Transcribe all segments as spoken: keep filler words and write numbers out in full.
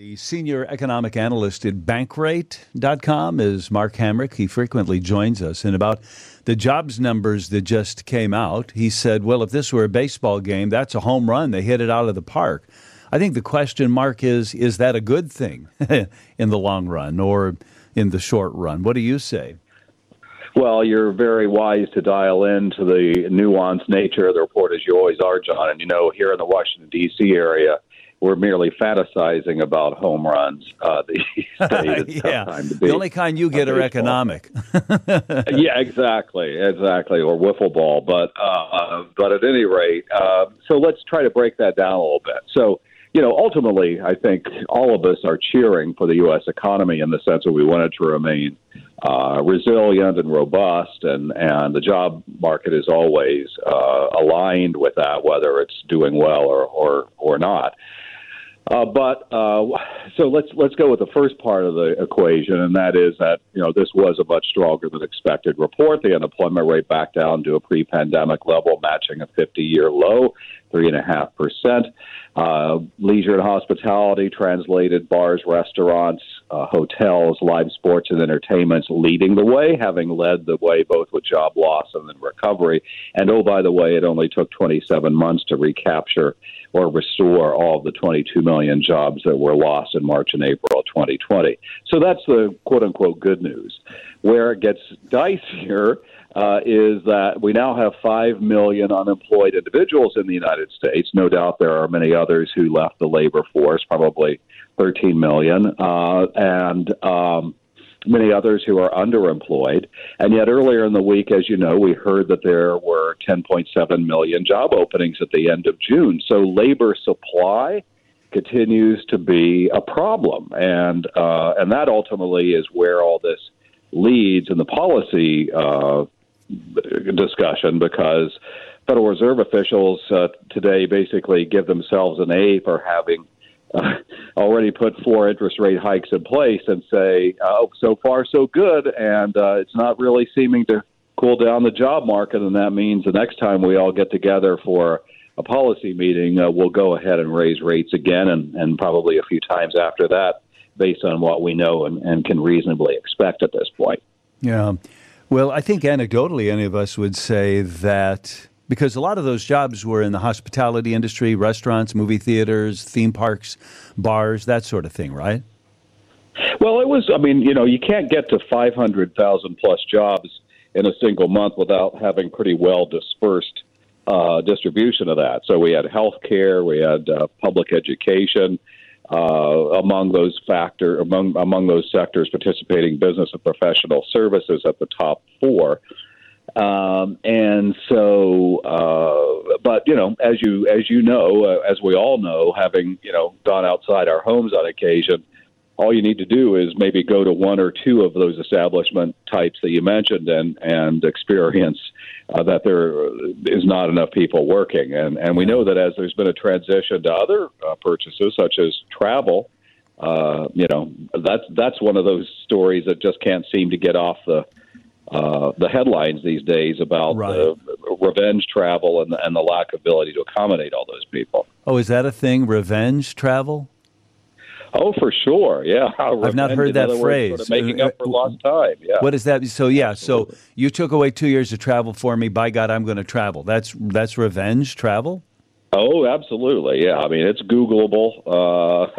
The senior economic analyst at Bankrate dot com is Mark Hamrick. He frequently joins us. And about the jobs numbers that just came out, he said, well, if this were a baseball game, that's a home run. They hit it out of the park. I think the question, Mark, is, is that a good thing in the long run or in the short run? What do you say? Well, you're very wise to dial into the nuanced nature of the report, as you always are, John. And, you know, here in the Washington, D C area, we're merely fantasizing about home runs. Uh, the yeah, time to the only kind you get are economic. yeah, exactly, exactly, or wiffle ball. But uh, but at any rate, uh, so let's try to break that down a little bit. So, you know, ultimately, I think all of us are cheering for the U S economy in the sense that we want it to remain uh, resilient and robust, and, and the job market is always uh, aligned with that, whether it's doing well or or, or not. Uh, but uh, so let's let's go with the first part of the equation, and that is that you know this was a much stronger than expected report. The unemployment rate back down to a pre-pandemic level, matching a fifty-year low, three and a half percent. Leisure and hospitality, translated bars, restaurants, uh, hotels, live sports and entertainments leading the way, having led the way both with job loss and then recovery. And oh, by the way, it only took twenty-seven months to recapture or restore all of the twenty-two million jobs that were lost in March and April of twenty twenty. So that's the quote-unquote good news. Where it gets dicier uh, is that we now have five million unemployed individuals in the United States. No doubt there are many others who left the labor force, probably thirteen million, uh, and um, many others who are underemployed. And yet earlier in the week, as you know, we heard that there were ten point seven million job openings at the end of June. So labor supply continues to be a problem. And uh, and that ultimately is where all this leads in the policy uh, discussion, because Federal Reserve officials uh, today basically give themselves an A for having Uh, already put four interest rate hikes in place and say, oh, so far so good, and uh, it's not really seeming to cool down the job market, and that means the next time we all get together for a policy meeting, uh, we'll go ahead and raise rates again, and, and probably a few times after that, based on what we know and, and can reasonably expect at this point. Yeah. Well, I think anecdotally any of us would say that because a lot of those jobs were in the hospitality industry, restaurants, movie theaters, theme parks, bars, that sort of thing, right? Well, it was, I mean, you know, you can't get to five hundred thousand plus jobs in a single month without having pretty well dispersed uh, distribution of that. So we had healthcare, we had uh, public education, uh, among those factor, among, among those sectors, participating business and professional services at the top four. Um, and so, uh, but, you know, as you, as you know, uh, as we all know, having, you know, gone outside our homes on occasion, all you need to do is maybe go to one or two of those establishment types that you mentioned and, and experience uh, that there is not enough people working. And, and we know that as there's been a transition to other uh, purchases, such as travel, uh, you know, that's, that's one of those stories that just can't seem to get off the, Uh, the headlines these days about right. the revenge travel and, and the lack of ability to accommodate all those people. Oh, is that a thing, revenge travel? Oh, for sure, yeah. Revenge, I've not heard that phrase. Words, sort of making up for lost time, yeah. What is that? So, yeah, Absolutely. So you took away two years of travel for me. By God, I'm going to travel. That's that's revenge travel? Oh, absolutely, yeah. I mean, it's Googleable. Uh,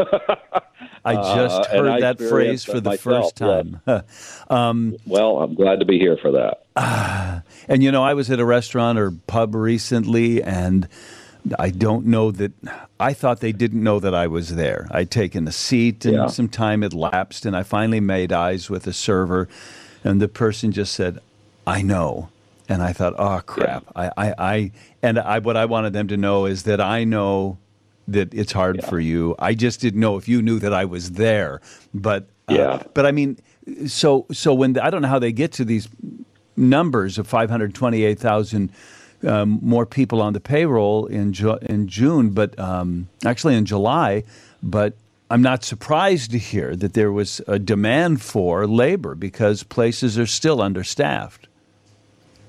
I just uh, heard I that phrase for the myself, first time. Yes. um, well, I'm glad to be here for that. Uh, and, you know, I was at a restaurant or pub recently, and I don't know that – I thought they didn't know that I was there. I'd taken a seat, and yeah. some time had lapsed, and I finally made eyes with the server, and the person just said, I know. And I thought, oh, crap. Yeah. I, I, I, and I, what I wanted them to know is that I know that it's hard yeah. for you. I just didn't know if you knew that I was there. But, uh, yeah. but I mean, so so when the, I don't know how they get to these numbers of five hundred twenty-eight thousand um, more people on the payroll in Ju- in June, but um, actually in July. But I'm not surprised to hear that there was a demand for labor because places are still understaffed.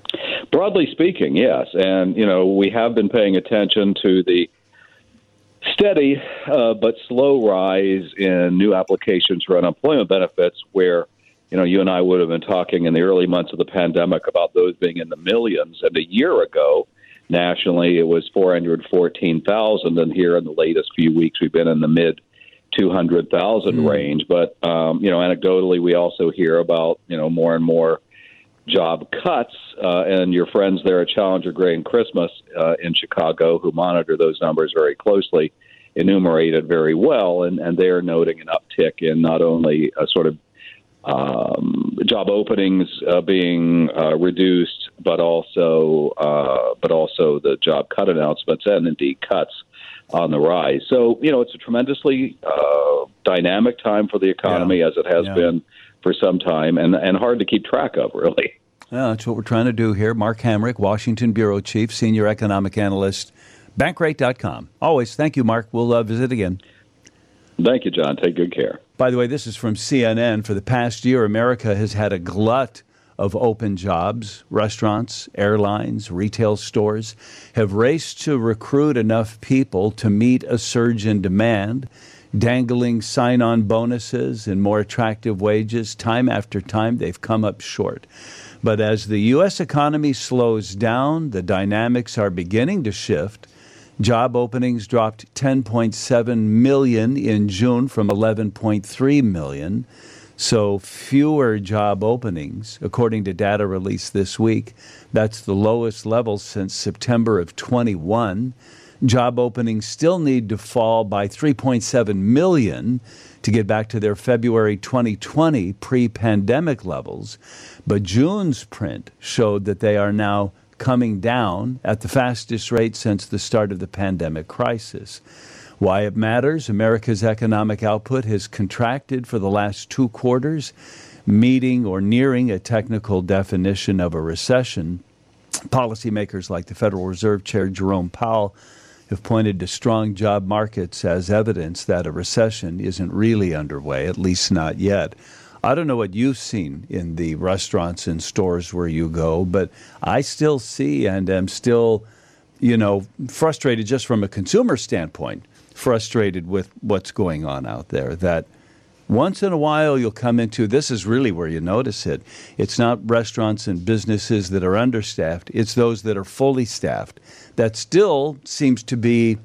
Broadly speaking, yes. And, you know, we have been paying attention to the steady uh, but slow rise in new applications for unemployment benefits, where, you know, you and I would have been talking in the early months of the pandemic about those being in the millions. And a year ago, nationally, it was four hundred fourteen thousand. And here in the latest few weeks, we've been in the mid two hundred thousand mm. range. But, um, you know, anecdotally, we also hear about, you know, more and more job cuts. Uh, and your friends there at Challenger Gray and Christmas uh, in Chicago, who monitor those numbers very closely, enumerate it very well. And, and they're noting an uptick in not only a sort of um, job openings uh, being uh, reduced, but also uh, but also the job cut announcements and indeed cuts on the rise. So, you know, it's a tremendously uh, dynamic time for the economy, yeah. as it has yeah. been for some time, and, and hard to keep track of, really. Yeah, that's what we're trying to do here. Mark Hamrick, Washington Bureau Chief, Senior Economic Analyst, Bankrate dot com. Always. Thank you, Mark. We'll uh, visit again. Thank you, John. Take good care. By the way, this is from C N N. For the past year, America has had a glut of open jobs. Restaurants, airlines, retail stores have raced to recruit enough people to meet a surge in demand, dangling sign-on bonuses and more attractive wages. Time after time, they've come up short. But as the U S economy slows down, the dynamics are beginning to shift. Job openings dropped ten point seven million in June from eleven point three million. So fewer job openings, according to data released this week. That's the lowest level since September of twenty-one. Job openings still need to fall by three point seven million to get back to their February twenty twenty pre-pandemic levels. But June's print showed that they are now coming down at the fastest rate since the start of the pandemic crisis. Why it matters? America's economic output has contracted for the last two quarters, meeting or nearing a technical definition of a recession. Policymakers like the Federal Reserve Chair Jerome Powell have pointed to strong job markets as evidence that a recession isn't really underway, at least not yet. I don't know what you've seen in the restaurants and stores where you go, but I still see and am still, you know, frustrated just from a consumer standpoint, frustrated with what's going on out there, that once in a while you'll come into, this is really where you notice it. It's not restaurants and businesses that are understaffed. It's those that are fully staffed. That still seems to be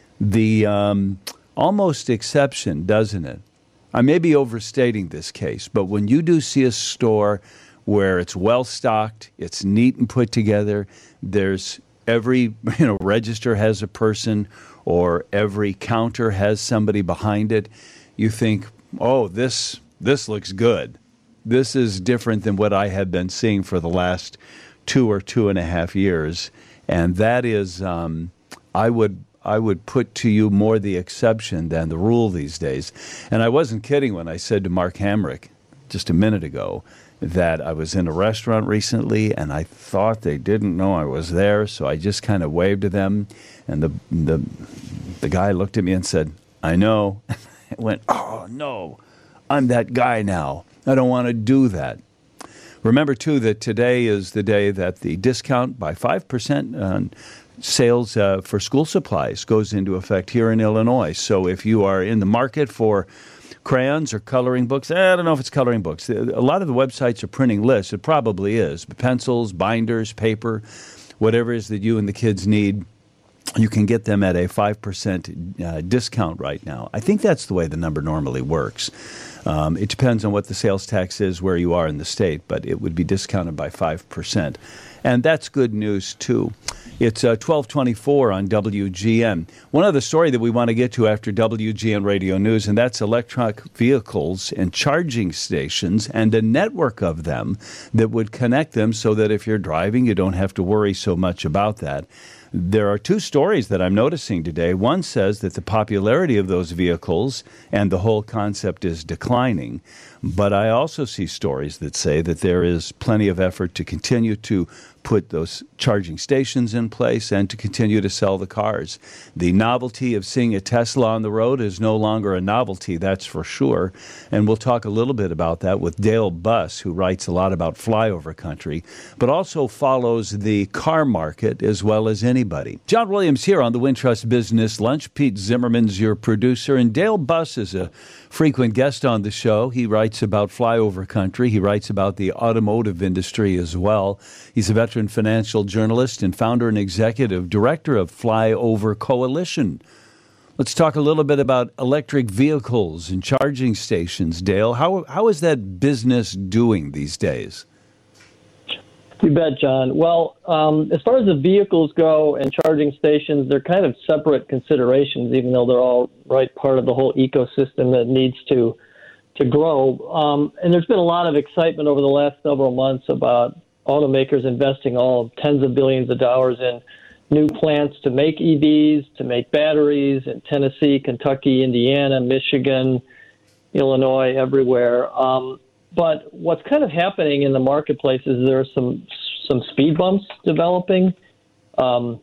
the um, almost exception, doesn't it? I may be overstating this case, but when you do see a store where it's well-stocked, it's neat and put together, there's every you know register has a person or every counter has somebody behind it, you think, oh, this this looks good. This is different than what I have been seeing for the last two or two and a half years. And that is, um, I would I would put to you more the exception than the rule these days. And I wasn't kidding when I said to Mark Hamrick just a minute ago that I was in a restaurant recently and I thought they didn't know I was there, so I just kind of waved to them. And the the the guy looked at me and said, I know. I went, oh, no, I'm that guy now. I don't want to do that. Remember, too, that today is the day that the discount by five percent on sales uh, for school supplies goes into effect here in Illinois. So if you are in the market for crayons or coloring books, eh, I don't know if it's coloring books. A lot of the websites are printing lists. It probably is. Pencils, binders, paper, whatever it is that you and the kids need, you can get them at a five percent uh, discount right now. I think that's the way the number normally works. Um, it depends on what the sales tax is where you are in the state, but it would be discounted by five percent. And that's good news, too. It's uh, twelve twenty-four on W G N. One other story that we want to get to after W G N Radio News, and that's electric vehicles and charging stations and a network of them that would connect them so that if you're driving, you don't have to worry so much about that. There are two stories that I'm noticing today. One says that the popularity of those vehicles and the whole concept is declining. But I also see stories that say that there is plenty of effort to continue to put those charging stations in place and to continue to sell the cars. The novelty of seeing a Tesla on the road is no longer a novelty, that's for sure. And we'll talk a little bit about that with Dale Buss, who writes a lot about flyover country, but also follows the car market as well as anybody. John Williams here on the Wintrust Business Lunch. Pete Zimmerman's your producer, and Dale Buss is a frequent guest on the show. He writes about flyover country. He writes about the automotive industry as well. He's a veteran financial journalist and founder and executive director of Flyover Coalition. Let's talk a little bit about electric vehicles and charging stations, Dale. How how is that business doing these days? You bet, John. Well, um, as far as the vehicles go and charging stations, they're kind of separate considerations, even though they're all right part of the whole ecosystem that needs to to grow. Um, and there's been a lot of excitement over the last several months about automakers investing all tens of billions of dollars in new plants to make E Vs, to make batteries in Tennessee, Kentucky, Indiana, Michigan, Illinois, everywhere. Um, but what's kind of happening in the marketplace is there are some some speed bumps developing, um,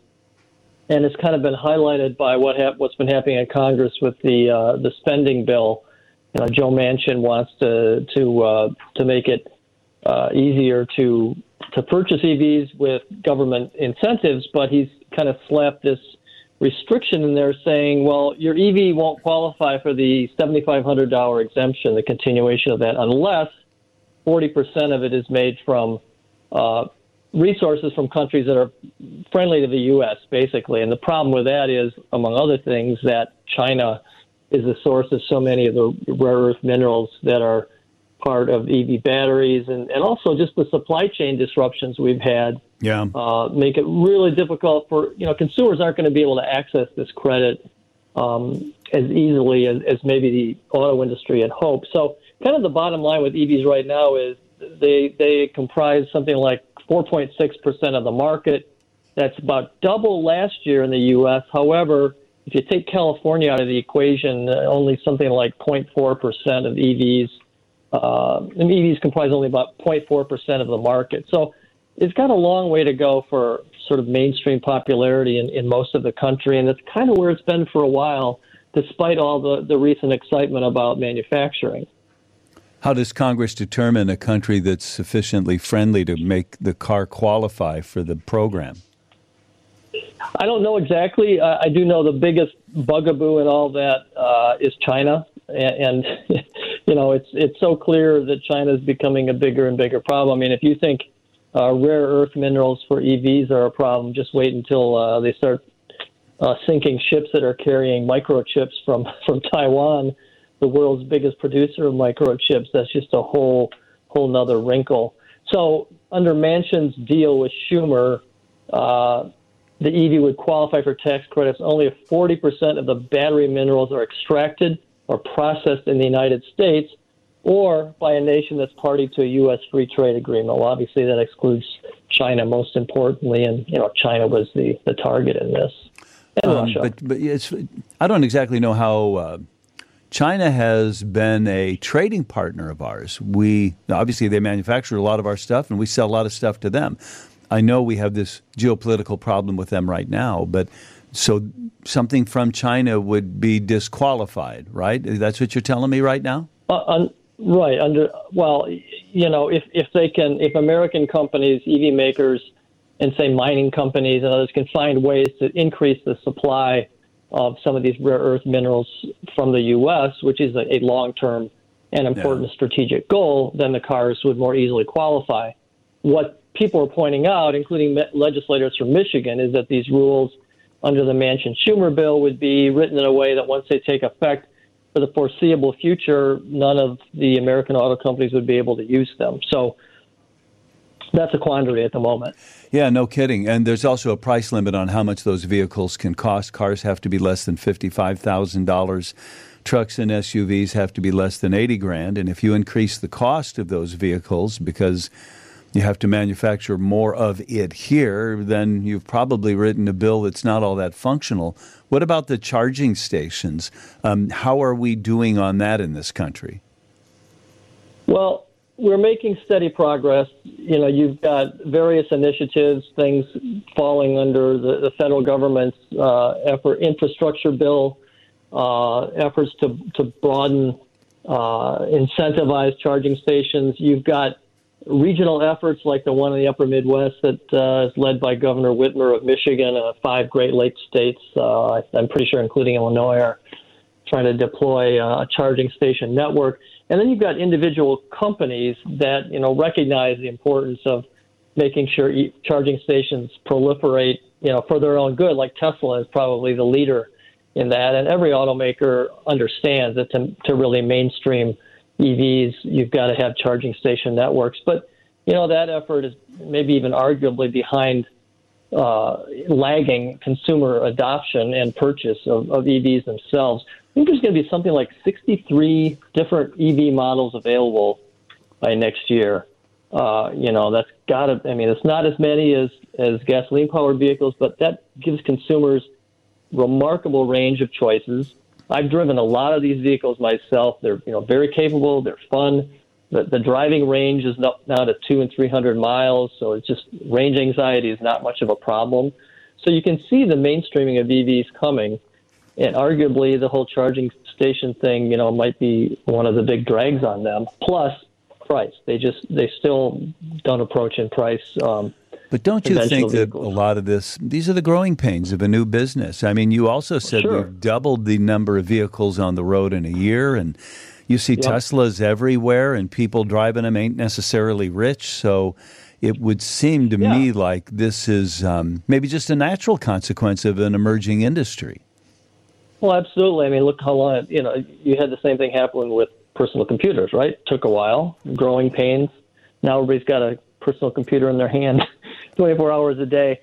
and it's kind of been highlighted by what hap- what's been happening in Congress with the uh, the spending bill. You know, Joe Manchin wants to to uh, to make it uh, easier to to purchase E Vs with government incentives, but he's kind of slapped this restriction in there saying, well, your E V won't qualify for the seven thousand five hundred dollars exemption, the continuation of that, unless forty percent of it is made from uh, resources from countries that are friendly to the U S, basically. And the problem with that is, among other things, that China is the source of so many of the rare earth minerals that are part of E V batteries, and, and also just the supply chain disruptions we've had yeah. uh, make it really difficult for, you know, consumers aren't going to be able to access this credit um, as easily as, as maybe the auto industry had hoped. So kind of the bottom line with E Vs right now is they, they comprise something like four point six percent of the market. That's about double last year in the U S. However, if you take California out of the equation, uh, only something like zero point four percent of E Vs Uh, and E Vs comprise only about zero point four percent of the market. So it's got a long way to go for sort of mainstream popularity in, in most of the country, and that's kind of where it's been for a while, despite all the, the recent excitement about manufacturing. How does Congress determine a country that's sufficiently friendly to make the car qualify for the program? I don't know exactly. Uh, I do know the biggest bugaboo in all that uh, is China. And, and you know, it's it's so clear that China is becoming a bigger and bigger problem. I mean, if you think uh, rare earth minerals for E Vs are a problem, just wait until uh, they start uh, sinking ships that are carrying microchips from, from Taiwan, the world's biggest producer of microchips. That's just a whole whole nother wrinkle. So under Manchin's deal with Schumer, uh, the E V would qualify for tax credits only if forty percent of the battery minerals are extracted or processed in the United States, or by a nation that's party to a U S free trade agreement. Well, obviously that excludes China most importantly, and you know China was the, the target in this, and um, Russia. But, but it's, I don't exactly know how uh, China has been a trading partner of ours. We obviously they manufacture a lot of our stuff, and we sell a lot of stuff to them. I know we have this geopolitical problem with them right now, but so something from China would be disqualified, right? That's what you're telling me right now? Uh, un, right. Under well, you know, if, if they can, if American companies, E V makers, and say mining companies and others can find ways to increase the supply of some of these rare earth minerals from the U S, which is a, a long-term and important yeah. strategic goal, then the cars would more easily qualify. What people are pointing out, including legislators from Michigan, is that these rules under the Manchin-Schumer bill would be written in a way that once they take effect for the foreseeable future, none of the American auto companies would be able to use them. So that's a quandary at the moment. Yeah, no kidding. And there's also a price limit on how much those vehicles can cost. Cars have to be less than fifty-five thousand dollars. Trucks and S U Vs have to be less than eighty grand. And if you increase the cost of those vehicles because you have to manufacture more of it here, then you've probably written a bill that's not all that functional. What about the charging stations? Um, how are we doing on that in this country? Well, we're making steady progress. You know, you've got various initiatives, things falling under the, the federal government's uh, effort, infrastructure bill, uh, efforts to, to broaden, uh, incentivize charging stations. You've got regional efforts like the one in the upper Midwest that uh, is led by Governor Whitmer of Michigan, uh, five Great Lakes states, uh, I'm pretty sure including Illinois, are trying to deploy uh, a charging station network. And then you've got individual companies that, you know, recognize the importance of making sure e- charging stations proliferate, you know, for their own good, like Tesla is probably the leader in that. And every automaker understands that to, to really mainstream E Vs, you've got to have charging station networks. But, you know, that effort is maybe even arguably behind uh, lagging consumer adoption and purchase of, of E Vs themselves. I think there's going to be something like sixty-three different E V models available by next year. Uh, you know, that's got to, I mean, it's not as many as, as gasoline-powered vehicles, but that gives consumers remarkable range of choices. I've driven a lot of these vehicles myself. They're, you know, very capable. They're fun. The, the driving range is up now to two and three hundred miles, so it's just range anxiety is not much of a problem. So you can see the mainstreaming of E Vs coming, and arguably the whole charging station thing, you know, might be one of the big drags on them. Plus, price. They just they still don't approach in price. Um, But don't you think that vehicles. a lot of this, these are the growing pains of a new business? I mean, you also said Sure. we've doubled the number of vehicles on the road in a year, and you see Yep. Teslas everywhere, and people driving them ain't necessarily rich. So it would seem to Yeah. me like this is um, maybe just a natural consequence of an emerging industry. Well, absolutely. I mean, look how long, you know, you had the same thing happen with personal computers, right? Took a while, growing pains. Now everybody's got a personal computer in their hand twenty-four hours a day.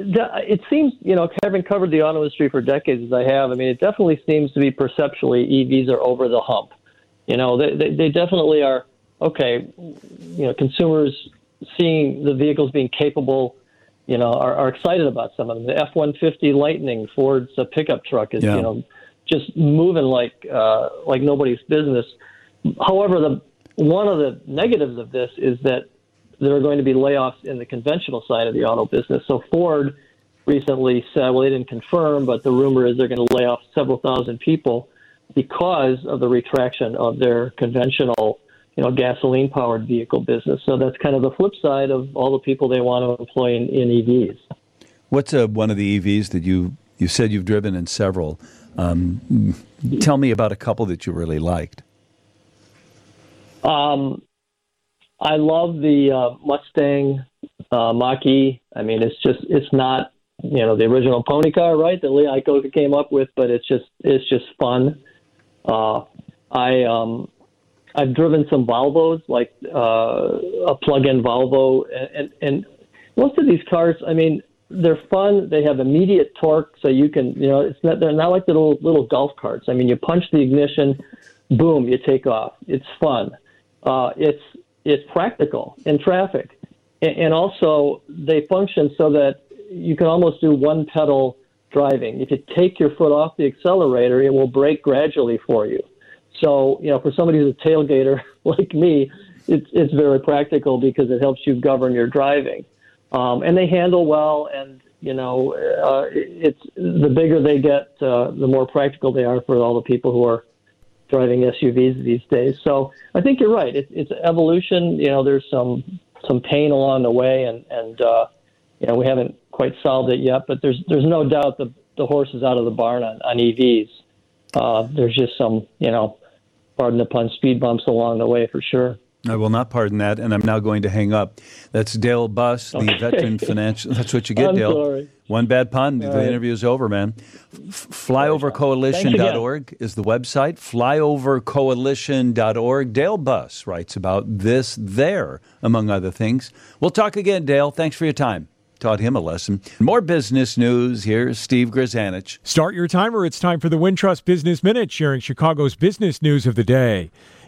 It seems, you know, having covered the auto industry for decades as I have, I mean, it definitely seems to be perceptually E Vs are over the hump. You know, they, they, they definitely are, okay, you know, consumers seeing the vehicles being capable, you know, are, are excited about some of them. The F one fifty Lightning, Ford's uh, pickup truck is, Yeah. you know, just moving like uh, like nobody's business. However, the one of the negatives of this is that there are going to be layoffs in the conventional side of the auto business. So Ford recently said, well, they didn't confirm, but the rumor is they're going to lay off several thousand people because of the retraction of their conventional, you know, gasoline-powered vehicle business. So that's kind of the flip side of all the people they want to employ in, in E Vs. What's uh, one of the E Vs that you, you said you've driven in several? Um, tell me about a couple that you really liked. Um, I love the uh, Mustang uh, Mach-E. I mean, it's just, it's not, you know, the original pony car, right, that Lee Iacocca came up with, but it's just, it's just fun. Uh, I, um, I've driven some Volvos, like uh, a plug-in Volvo, and, and, and most of these cars, I mean, they're fun. They have immediate torque, so you can, you know, it's not, they're not like the little, little golf carts. I mean, you punch the ignition, boom, you take off. It's fun. Uh, it's it's practical in traffic, and, and also they function so that you can almost do one pedal driving. If you take your foot off the accelerator, it will brake gradually for you. So, you know, for somebody who's a tailgater like me, it's it's very practical because it helps you govern your driving. Um, and they handle well, and, you know, uh, it's the bigger they get, uh, the more practical they are for all the people who are driving S U Vs these days. So I think you're right. It, it's evolution. You know, there's some some pain along the way, and, and uh, you know, we haven't quite solved it yet, but there's there's no doubt the, the horse is out of the barn on, on E Vs. Uh, there's just some, you know, pardon the pun, speed bumps along the way for sure. I will not pardon that, and I'm now going to hang up. That's Dale Buss, the Okay. veteran financial. That's what you get, I'm Dale. sorry. One bad pun, the right. interview is over, man. F- flyover coalition dot org is the website. flyover coalition dot org. Dale Buss writes about this there, among other things. We'll talk again, Dale. Thanks for your time. Taught him a lesson. More business news. Here's Steve Grzanich. Start your timer. It's time for the Wintrust Business Minute, sharing Chicago's business news of the day.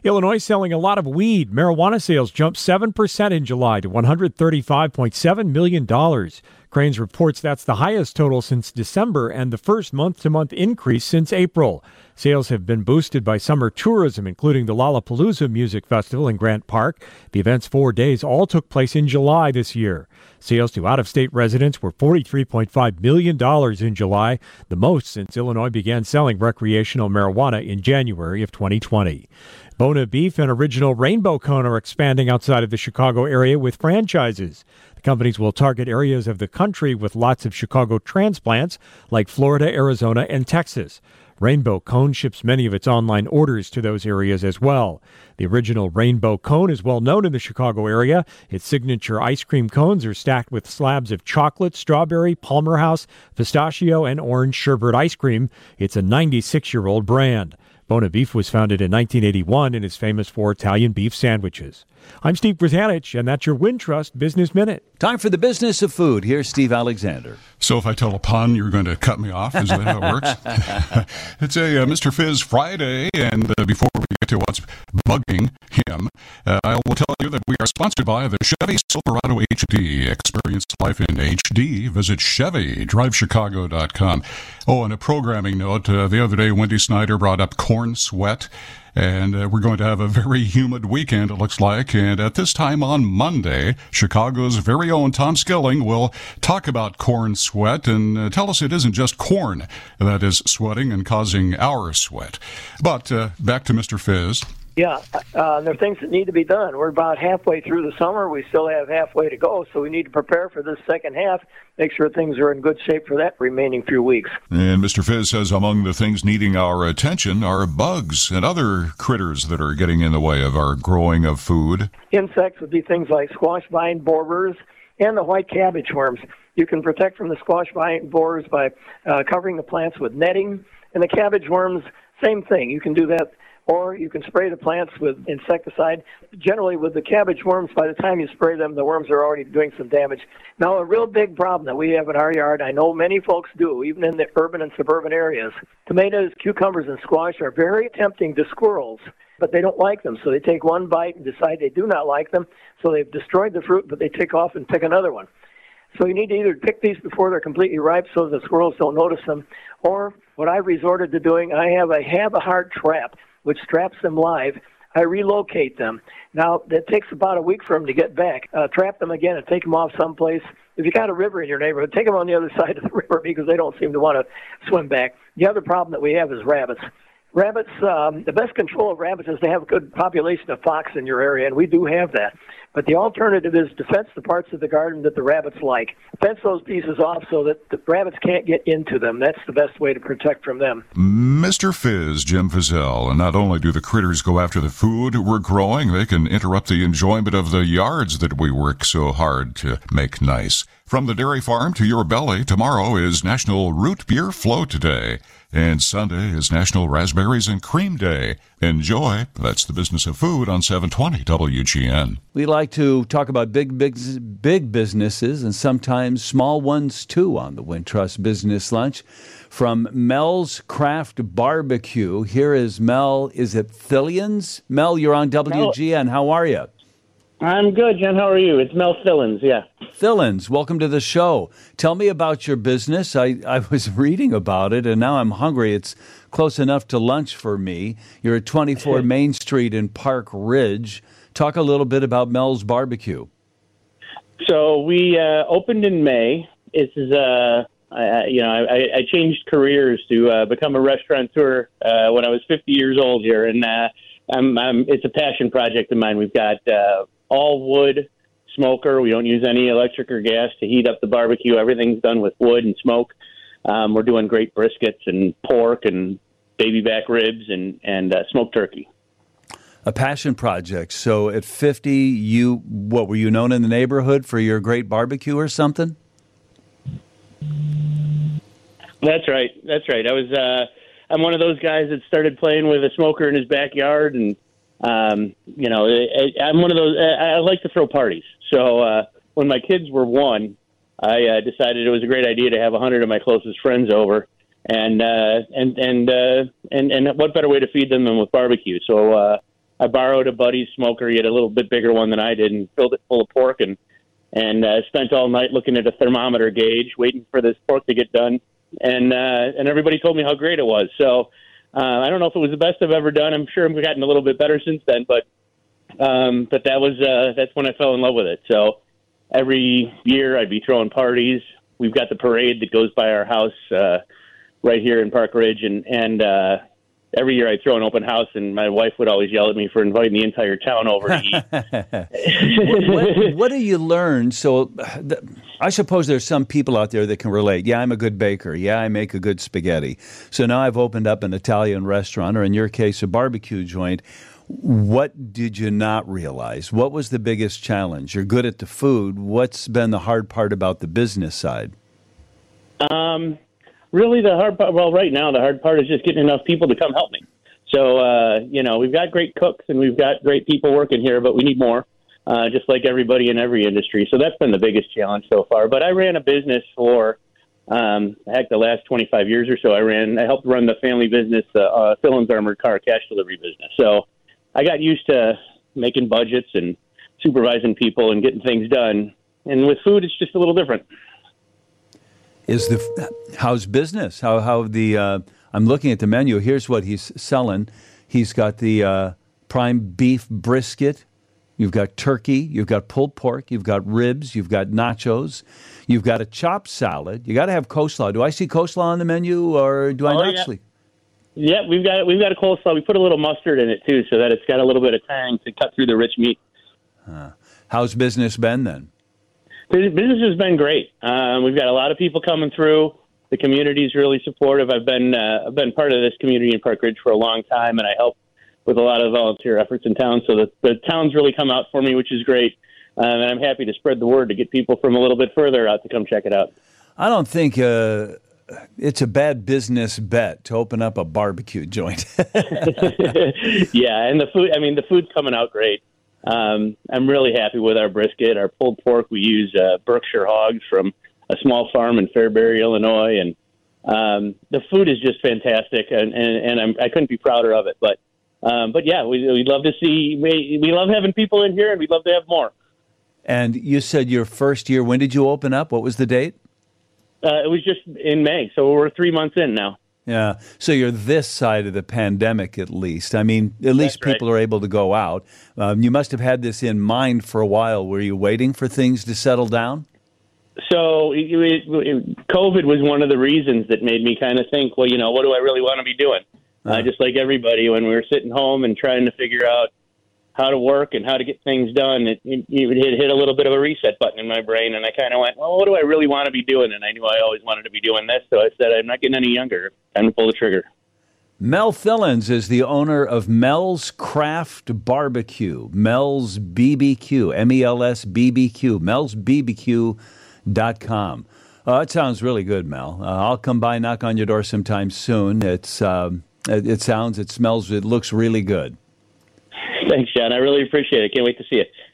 Illinois selling a lot of weed. Marijuana sales jumped seven percent in July to one hundred thirty-five point seven million dollars. Cranes reports that's the highest total since December and the first month-to-month increase since April. Sales have been boosted by summer tourism, including the Lollapalooza Music Festival in Grant Park. The event's four days all took place in July this year. Sales to out-of-state residents were forty-three point five million dollars in July, the most since Illinois began selling recreational marijuana in January of twenty twenty. Bona Beef and Original Rainbow Cone are expanding outside of the Chicago area with franchises. The companies will target areas of the country with lots of Chicago transplants, like Florida, Arizona, and Texas. Rainbow Cone ships many of its online orders to those areas as well. The Original Rainbow Cone is well known in the Chicago area. Its signature ice cream cones are stacked with slabs of chocolate, strawberry, Palmer House, pistachio, and orange sherbet ice cream. It's a ninety-six-year-old brand. Bona Beef was founded in nineteen eighty-one and is famous for Italian beef sandwiches. I'm Steve Brzanich, and that's your Wintrust Business Minute. Time for the business of food. Here's Steve Alexander. So if I tell a pun, you're going to cut me off? Is that how it works? It's a uh, Mister Fizz Friday, and uh, before we get to what's bugging him, uh, I will tell you that we are sponsored by the Chevy Silverado H D. Experience life in H D. Visit Chevy Drive Chicago dot com. Oh, and a programming note. Uh, the other day, Wendy Snyder brought up corn sweat. And uh, we're going to have a very humid weekend, it looks like. And at this time on Monday, Chicago's very own Tom Skilling will talk about corn sweat and uh, tell us it isn't just corn that is sweating and causing our sweat. But uh, back to Mister Fizz. Yeah, uh, there are things that need to be done. We're about halfway through the summer. We still have halfway to go, so we need to prepare for this second half, make sure things are in good shape for that remaining few weeks. And Mister Fizz says among the things needing our attention are bugs and other critters that are getting in the way of our growing of food. Insects would be things like squash vine borers and the white cabbage worms. You can protect from the squash vine borers by uh, covering the plants with netting, and the cabbage worms, same thing. You can do that. Or you can spray the plants with insecticide. Generally, with the cabbage worms, by the time you spray them, the worms are already doing some damage. Now, a real big problem that we have in our yard, I know many folks do, even in the urban and suburban areas, tomatoes, cucumbers, and squash are very tempting to squirrels, but they don't like them. So they take one bite and decide they do not like them. So they've destroyed the fruit, but they take off and pick another one. So you need to either pick these before they're completely ripe so the squirrels don't notice them, or what I resorted to doing, I have a have-a-heart trap, which straps them live. I relocate them. Now, that takes about a week for them to get back. Uh, trap them again and take them off someplace. If you got a river in your neighborhood, take them on the other side of the river because they don't seem to want to swim back. The other problem that we have is rabbits. Rabbits, um, the best control of rabbits is to have a good population of fox in your area, and we do have that. But the alternative is to fence the parts of the garden that the rabbits like. Fence those pieces off so that the rabbits can't get into them. That's the best way to protect from them. Mister Fizz, Jim Fizzell, and not only do the critters go after the food we're growing, they can interrupt the enjoyment of the yards that we work so hard to make nice. From the dairy farm to your belly, tomorrow is National Root Beer Float Day. And Sunday is National Raspberries and Cream Day. Enjoy. That's the business of food on seven twenty W G N. We like to talk about big, big, big businesses and sometimes small ones, too, on the Wintrust Business Lunch. From Mel's Craft Barbecue, here is Mel. Is it Thillians? Mel, you're on W G N. How are you? I'm good, Jen. How are you? It's Mel Thillins, yeah. Thillins, welcome to the show. Tell me about your business. I, I was reading about it, and now I'm hungry. It's close enough to lunch for me. You're at twenty-four Main Street in Park Ridge. Talk a little bit about Mel's Barbecue. So we uh, opened in May. This is, uh, I, you know, I, I changed careers to uh, become a restaurateur uh, when I was fifty years old here, and uh, I'm, I'm, it's a passion project of mine. We've got uh, all wood smoker. We don't use any electric or gas to heat up the barbecue. Everything's done with wood and smoke. Um, we're doing great briskets and pork and baby back ribs and, and uh, smoked turkey. A passion project. So at fifty, you, what, were you known in the neighborhood for your great barbecue or something? That's right. That's right. I was, uh, I'm one of those guys that started playing with a smoker in his backyard, and Um, you know, I, I'm one of those, I, I like to throw parties. So uh, when my kids were one, I uh, decided it was a great idea to have a hundred of my closest friends over. And uh, and and, uh, and and what better way to feed them than with barbecue? So uh, I borrowed a buddy's smoker. He had a little bit bigger one than I did, and filled it full of pork, and and uh, spent all night looking at a thermometer gauge, waiting for this pork to get done. And uh, and everybody told me how great it was. So uh, I don't know if it was the best I've ever done. I'm sure I've gotten a little bit better since then, but um, but that was uh, that's when I fell in love with it. So every year I'd be throwing parties. We've got the parade that goes by our house uh, right here in Park Ridge, and and uh, every year I'd throw an open house, and my wife would always yell at me for inviting the entire town over to eat. what, what, what do you learn? So th- I suppose there's some people out there that can relate. Yeah, I'm a good baker. Yeah, I make a good spaghetti. So now I've opened up an Italian restaurant, or in your case, a barbecue joint. What did you not realize? What was the biggest challenge? You're good at the food. What's been the hard part about the business side? Um, really the hard part, well, right now the hard part is just getting enough people to come help me. So, uh, you know, we've got great cooks and we've got great people working here, but we need more, uh, just like everybody in every industry. So that's been the biggest challenge so far. But I ran a business for, um, heck, the last twenty-five years or so. I ran, I helped run the family business, uh, uh Fillon's Armored Car Cash Delivery business. So I got used to making budgets and supervising people and getting things done. And with food, it's just a little different. Is the how's business? How how the uh, I'm looking at the menu. Here's what he's selling. He's got the uh, prime beef brisket. You've got turkey. You've got pulled pork. You've got ribs. You've got nachos. You've got a chopped salad. You got to have coleslaw. Do I see coleslaw on the menu, or do I oh, not yeah. see? Yeah, we've got we've got a coleslaw. We put a little mustard in it too, so that it's got a little bit of tang to cut through the rich meat. Uh, how's business been then? Business has been great. Um, we've got a lot of people coming through. The community is really supportive. I've been uh, I've been part of this community in Park Ridge for a long time, and I help with a lot of volunteer efforts in town. So the, the town's really come out for me, which is great. Um, and I'm happy to spread the word to get people from a little bit further out to come check it out. I don't think uh, it's a bad business bet to open up a barbecue joint. Yeah, and the food, I mean, the food's coming out great. Um, I'm really happy with our brisket, our pulled pork. We use uh, Berkshire hogs from a small farm in Fairbury, Illinois, and um, the food is just fantastic, and, and, and I'm, I couldn't be prouder of it. But um, but yeah, we we love to see we we love having people in here, and we'd love to have more. And you said your first year. When did you open up? What was the date? Uh, it was just in May, so we're three months in now. Yeah, so you're this side of the pandemic at least. I mean, at least That's people right. are able to go out. Um, you must have had this in mind for a while. Were you waiting for things to settle down? So it, it, it, COVID was one of the reasons that made me kind of think, well, you know, what do I really want to be doing? Uh, just like everybody, when we were sitting home and trying to figure out how to work and how to get things done, it, it, it hit a little bit of a reset button in my brain, and I kind of went, well, what do I really want to be doing? And I knew I always wanted to be doing this, so I said, I'm not getting any younger. Time to pull the trigger. Mel Fillons is the owner of Mel's Craft Barbecue, Mel's B B Q, M E L S B B Q, mels b b q dot com. Uh, it sounds really good, Mel. Uh, I'll come by, knock on your door sometime soon. It's um, it, it sounds, it smells, it looks really good. Thanks, John. I really appreciate it. Can't wait to see it.